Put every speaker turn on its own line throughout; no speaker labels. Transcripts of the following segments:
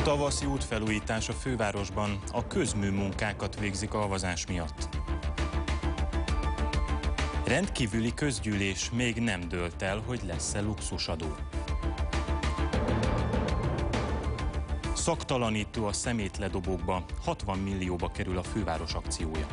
Tavaszi útfelújítás a fővárosban, a közműmunkákat végzik a havazás miatt. Rendkívüli közgyűlés, még nem dőlt el, hogy lesz-e luxusadó. Szaktalanító a szemétledobókba, 60 millióba kerül a főváros akciója.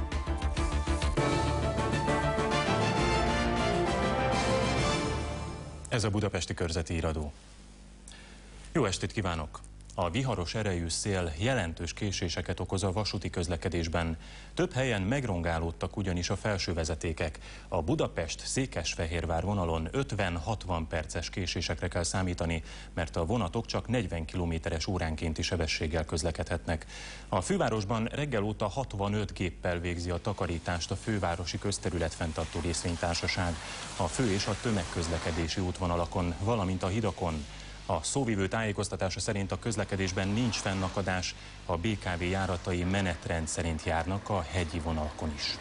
Ez a Budapesti Körzeti Híradó. Jó estét kívánok! A viharos erejű szél jelentős késéseket okoz a vasúti közlekedésben. Több helyen megrongálódtak ugyanis a felsővezetékek. A Budapest-Székesfehérvár vonalon 50-60 perces késésekre kell számítani, mert a vonatok csak 40 km/h óránkénti sebességgel közlekedhetnek. A fővárosban reggel óta 65 géppel végzi a takarítást a Fővárosi Közterületfenntartó Részvénytársaság, a fő- és a tömegközlekedési útvonalakon, valamint a hidakon. A szóvivő tájékoztatása szerint a közlekedésben nincs fennakadás, a BKV járatai menetrend szerint járnak a hegyi vonalakon is.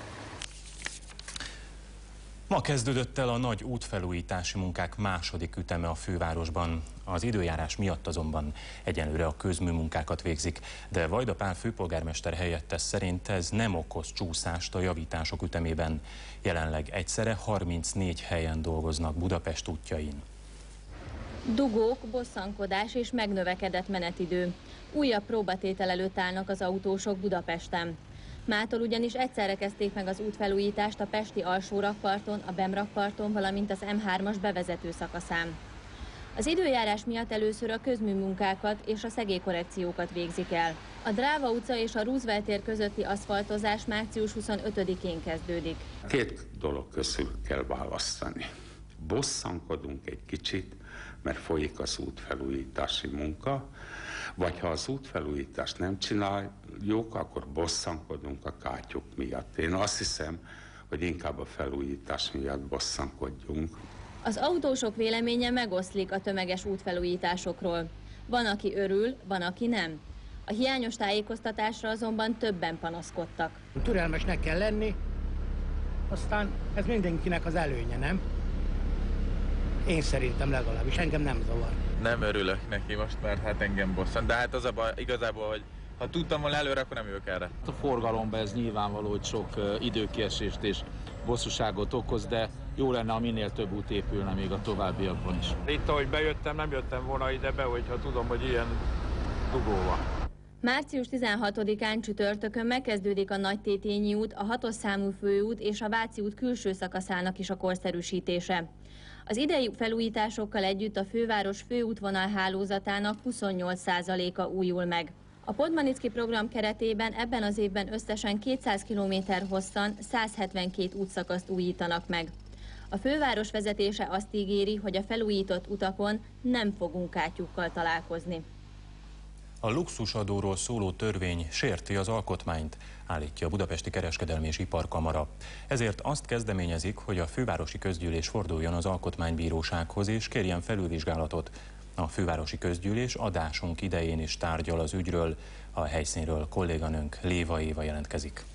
Ma kezdődött el a nagy útfelújítási munkák második üteme a fővárosban. Az időjárás miatt azonban egyenlőre a közműmunkákat végzik, de Vajda Pál főpolgármester helyettes szerint ez nem okoz csúszást a javítások ütemében. Jelenleg egyszerre 34 helyen dolgoznak Budapest útjain.
Dugók, bosszankodás és megnövekedett menetidő. Újabb próbatétel előtt állnak az autósok Budapesten. Mától ugyanis egyszerre kezdték meg az útfelújítást a pesti alsórakparton, a Bemrakparton, valamint az M3-as bevezető szakaszán. Az időjárás miatt először a közműmunkákat és a szegélykorrekciókat végzik el. A Dráva utca és a Roosevelt tér közötti aszfaltozás március 25-én kezdődik.
Két dolog közül kell választani. Bosszankodunk egy kicsit, mert folyik az útfelújítási munka, vagy ha az útfelújítást nem csináljuk, akkor bosszankodunk a kátyuk miatt. Én azt hiszem, hogy inkább a felújítás miatt bosszankodjunk.
Az autósok véleménye megoszlik a tömeges útfelújításokról. Van, aki örül, van, aki nem. A hiányos tájékoztatásra azonban többen panaszkodtak.
Türelmesnek kell lenni, aztán ez mindenkinek az előnye, nem? Én szerintem legalábbis, engem nem zavar.
Nem örülök neki most, mert hát engem bosszant. De hát az a baj igazából, hogy ha tudtam volna előre, akkor nem jövök erre.
A forgalomban ez nyilvánvaló, hogy sok időkiesést és bosszúságot okoz, de jó lenne, ha minél több út épülne még a továbbiakban is.
Itt, ahogy bejöttem, nem jöttem volna ide be, hogyha tudom, hogy ilyen dugó van.
Március 16-án csütörtökön megkezdődik a Nagytétényi út, a 6-os számú főút és a Váci út külső szakaszának is a korszerűsítése. Az idei felújításokkal együtt a főváros főútvonal hálózatának 28%-a újul meg. A Podmanicki program keretében ebben az évben összesen 200 km hosszan 172 útszakaszt újítanak meg. A főváros vezetése azt ígéri, hogy a felújított utakon nem fogunk kátyukkal találkozni.
A luxusadóról szóló törvény sérti az alkotmányt, állítja a Budapesti Kereskedelmi és Iparkamara. Ezért azt kezdeményezik, hogy a fővárosi közgyűlés forduljon az alkotmánybírósághoz és kérjen felülvizsgálatot. A fővárosi közgyűlés adásunk idején is tárgyal az ügyről. A helyszínről kolléganőnk Léva Éva jelentkezik.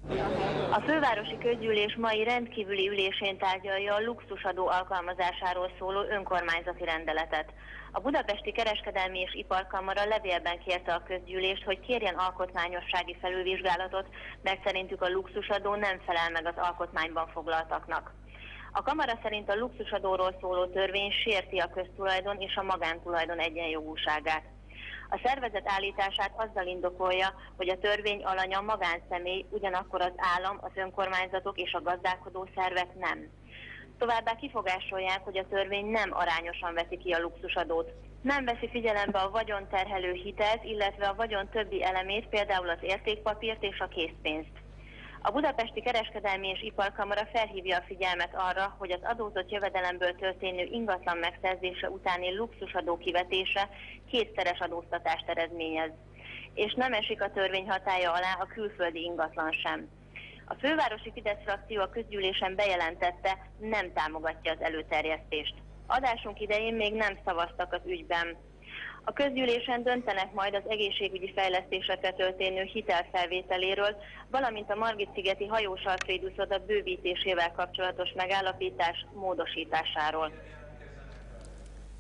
A fővárosi közgyűlés mai rendkívüli ülésén tárgyalja a luxusadó alkalmazásáról szóló önkormányzati rendeletet. A Budapesti Kereskedelmi és Iparkamara levélben kérte a közgyűlést, hogy kérjen alkotmányossági felülvizsgálatot, mert szerintük a luxusadó nem felel meg az alkotmányban foglaltaknak. A kamara szerint a luxusadóról szóló törvény sérti a köztulajdon és a magántulajdon egyenjogúságát. A szervezet állítását azzal indokolja, hogy a törvény alanya magánszemély, ugyanakkor az állam, az önkormányzatok és a gazdálkodó szervek nem. Továbbá kifogásolják, hogy a törvény nem arányosan veszi ki a luxusadót. Nem veszi figyelembe a vagyonterhelő hitelt, illetve a vagyon többi elemét, például az értékpapírt és a készpénzt. A Budapesti Kereskedelmi és Iparkamara felhívja a figyelmet arra, hogy az adózott jövedelemből történő ingatlan megszerzése utáni luxusadó kivetése kétszeres adóztatást eredményez, és nem esik a törvény hatálya alá a külföldi ingatlan sem. A fővárosi Fidesz frakció a közgyűlésen bejelentette, nem támogatja az előterjesztést. Adásunk idején még nem szavaztak az ügyben. A közgyűlésen döntenek majd az egészségügyi fejlesztésekre történő hitelfelvételéről, valamint a Margit-szigeti hajós Alfréd uszoda bővítésével kapcsolatos megállapítás módosításáról.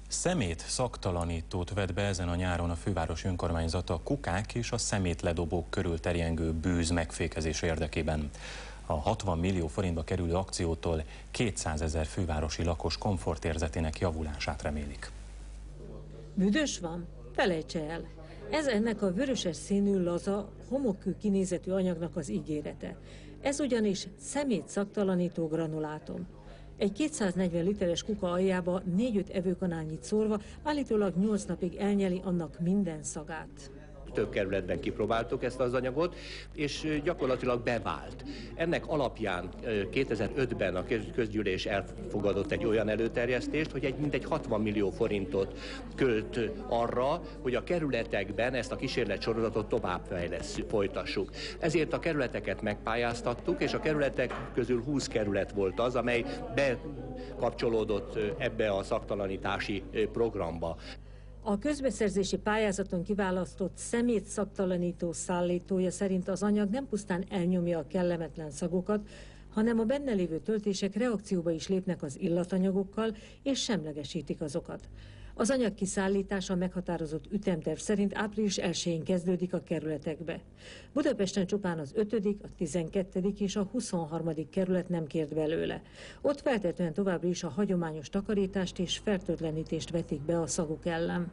Szemét szaktalanítót vett be ezen a nyáron a fővárosi önkormányzata a kukák és a szemétledobók körül terjengő bűz megfékezése érdekében. A 60 millió forintba kerülő akciótól 200 000 fővárosi lakos komfortérzetének javulását remélik.
Büdös van? Felejtse el! Ez ennek a vöröses színű, laza, homokkő kinézetű anyagnak az ígérete. Ez ugyanis szemét szaktalanító granulátum. Egy 240 literes kuka aljába 4-5 evőkanálnyit szórva állítólag 8 napig elnyeli annak minden szagát.
Több kerületben kipróbáltuk ezt az anyagot, és gyakorlatilag bevált. Ennek alapján 2005-ben a közgyűlés elfogadott egy olyan előterjesztést, hogy mintegy 60 millió forintot költ arra, hogy a kerületekben ezt a kísérletsorozatot továbbfejlesszük, folytassuk. Ezért a kerületeket megpályáztattuk, és a kerületek közül 20 kerület volt az, amely bekapcsolódott ebbe a szaktalanítási programba.
A közbeszerzési pályázaton kiválasztott szemét szaktalanító szállítója szerint az anyag nem pusztán elnyomja a kellemetlen szagokat, hanem a benne lévő töltések reakcióba is lépnek az illatanyagokkal és semlegesítik azokat. Az anyag kiszállítása meghatározott ütemterv szerint április 1-én kezdődik a kerületekbe. Budapesten csupán az 5., a 12. és a 23. kerület nem kért belőle. Ott feltétlenül továbbra is a hagyományos takarítást és fertőtlenítést vetik be a szagok ellen.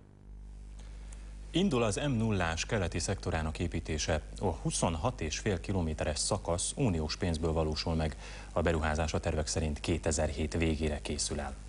Indul az M0-ás keleti szektorának építése. A 26,5 kilométeres szakasz uniós pénzből valósul meg. A beruházás a tervek szerint 2007 végére készül el.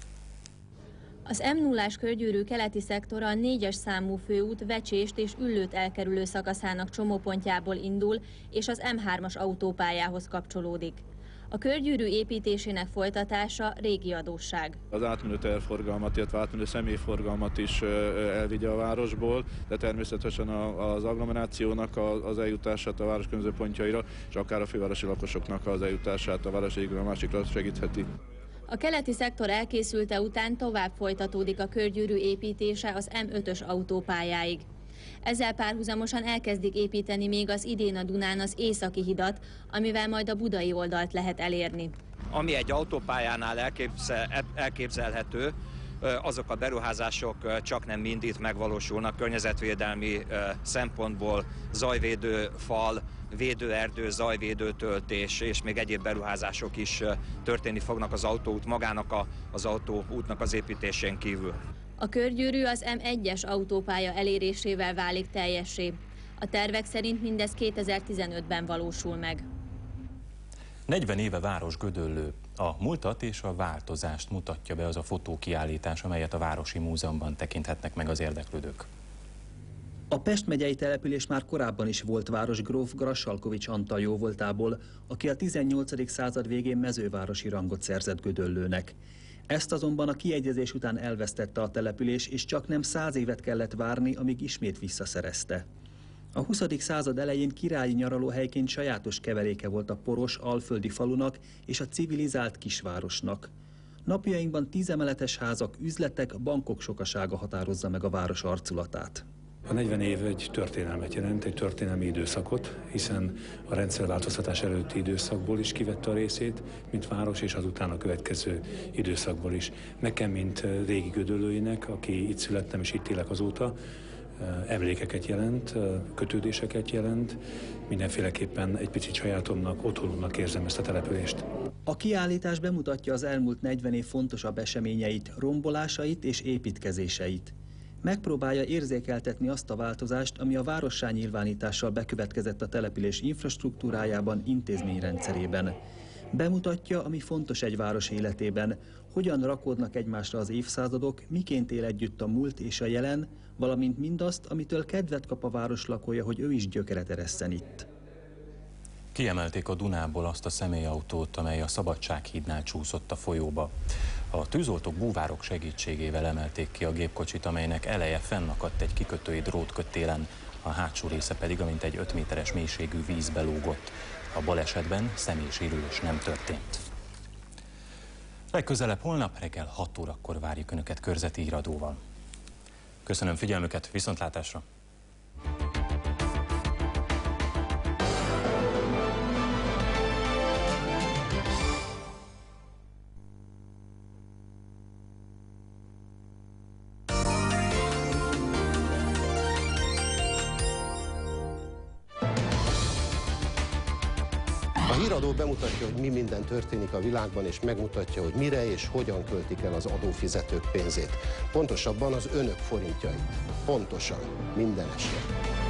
Az M0-ás körgyűrű keleti szektora a 4-es számú főút Vecsést és Üllőt elkerülő szakaszának csomópontjából indul, és az M3-as autópályához kapcsolódik. A körgyűrű építésének folytatása régi adósság.
Az átmenő teherforgalmat, illetve átmenő személyforgalmat is elvigye a városból, de természetesen az agglomerációnak az eljutását a város különböző pontjaira, és akár a fővárosi lakosoknak az eljutását a város egyikről a másikra segítheti.
A keleti szektor elkészülte után tovább folytatódik a körgyűrű építése az M5-ös autópályáig. Ezzel párhuzamosan elkezdik építeni még az idén a Dunán az északi hidat, amivel majd a budai oldalt lehet elérni.
Ami egy autópályánál elképzelhető, azok a beruházások csak nem mind itt megvalósulnak környezetvédelmi szempontból, zajvédő fal, védőerdő, zajvédő töltés és még egyéb beruházások is történni fognak az autóút magának az autóútnak az építésén kívül.
A körgyűrű az M1-es autópálya elérésével válik teljessé. A tervek szerint mindez 2015-ben valósul meg.
40 éve Városgödöllő. A múltat és a változást mutatja be az a fotókiállítás, amelyet a Városi Múzeumban tekinthetnek meg az érdeklődők.
A Pest megyei település már korábban is volt városgróf Grassalkovich Antal jóvoltából, aki a 18. század végén mezővárosi rangot szerzett Gödöllőnek. Ezt azonban a kiegyezés után elvesztette a település, és csak nem 100 évet kellett várni, amíg ismét visszaszerezte. A 20. század elején királyi nyaralóhelyként sajátos keveréke volt a poros alföldi falunak és a civilizált kisvárosnak. Napjainkban 10 emeletes házak, üzletek, bankok sokasága határozza meg a város arculatát.
A 40 év egy történelmet jelent, egy történelmi időszakot, hiszen a rendszerváltoztatás előtti időszakból is kivette a részét, mint város, és azután a következő időszakból is. Nekem, mint régi gödöllőinek, aki itt születtem és itt élek azóta, emlékeket jelent, kötődéseket jelent, mindenféleképpen egy picit sajátomnak, otthonomnak érzem ezt a települést.
A kiállítás bemutatja az elmúlt 40 év fontosabb eseményeit, rombolásait és építkezéseit. Megpróbálja érzékeltetni azt a változást, ami a várossá nyilvánítással bekövetkezett a település infrastruktúrájában, intézményrendszerében. Bemutatja, ami fontos egy város életében, hogyan rakódnak egymásra az évszázadok, miként él együtt a múlt és a jelen, valamint mindazt, amitől kedvet kap a város lakója, hogy ő is gyökeret eresszen itt.
Kiemelték a Dunából azt a személyautót, amely a Szabadsághídnál csúszott a folyóba. A tűzoltók búvárok segítségével emelték ki a gépkocsit, amelynek eleje fennakadt egy kikötői drótkötélen, a hátsó része pedig amint egy 5 méteres mélységű vízbe lógott. A balesetben személysérülés nem történt. Legközelebb holnap reggel 6 órakor várjuk Önöket körzeti híradóval. Köszönöm figyelmüket, viszontlátásra!
híradó bemutatja, hogy mi minden történik a világban, és megmutatja, hogy mire és hogyan költik el az adófizetők pénzét. Pontosabban az önök forintjait. Pontosan, minden este.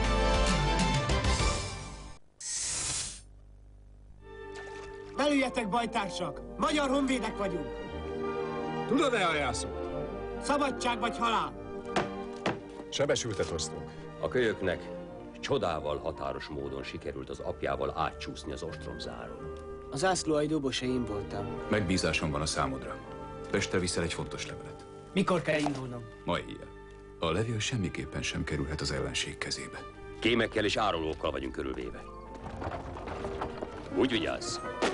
Belüljetek, bajtársak! Magyar honvédek vagyunk!
Tudod-e a jelszót?
Szabadság vagy halál!
Sebesültet osztunk.
A kölyöknek csodával határos módon sikerült az apjával átcsúszni az ostromzáron.
A zászlóai dobosa én voltam.
Megbízásom van a számodra. Pestre viszel egy fontos levelet.
Mikor kell indulnom?
Ma éjjel. A levél semmiképpen sem kerülhet az ellenség kezébe.
Kémekkel és árulókkal vagyunk körülvéve. Úgy vigyázz!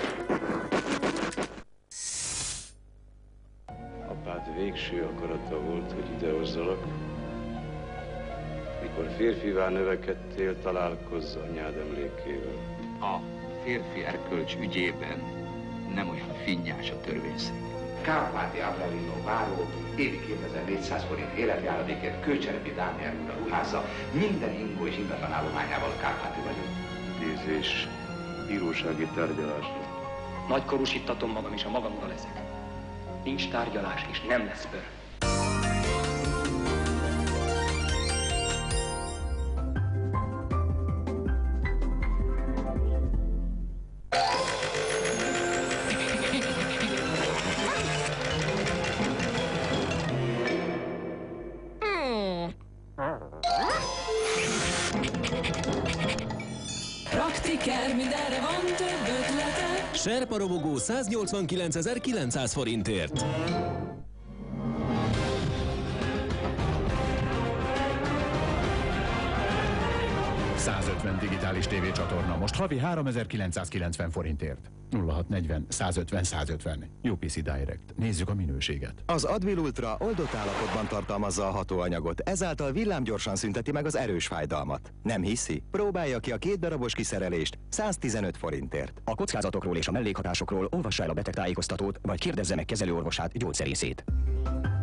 Apád végső akarata volt, hogy idehozzalak. Mikor férfivá növekedtél, találkozz anyád emlékével.
A férfi erkölcs ügyében nem olyan finnyás a törvényszék.
Kárpáti Avelino váró évi 2400 forint életjáradékért Kőcserepi Dániel úr a ruházza, minden ingó és ingatlan állományával Kárpáti vagyunk.
Idézés bírósági tárgyalásra.
Nagykorúsítatom magam, és a magam ura leszek. Nincs tárgyalás, és nem lesz bőr.
Praktiker, mindenre van több ötlete. Serparobogó 189.900 forintért.
Digitális tévécsatorna most havi 3990 forintért. 0640 150 150. UPC Direct. Nézzük a minőséget.
Az Advil Ultra oldott állapotban tartalmazza a hatóanyagot, ezáltal villámgyorsan szünteti meg az erős fájdalmat. Nem hiszi? Próbálja ki a 2 darabos kiszerelést 115 forintért.
A kockázatokról és a mellékhatásokról olvassa el a betegtájékoztatót, vagy kérdezze meg kezelőorvosát, gyógyszerészét.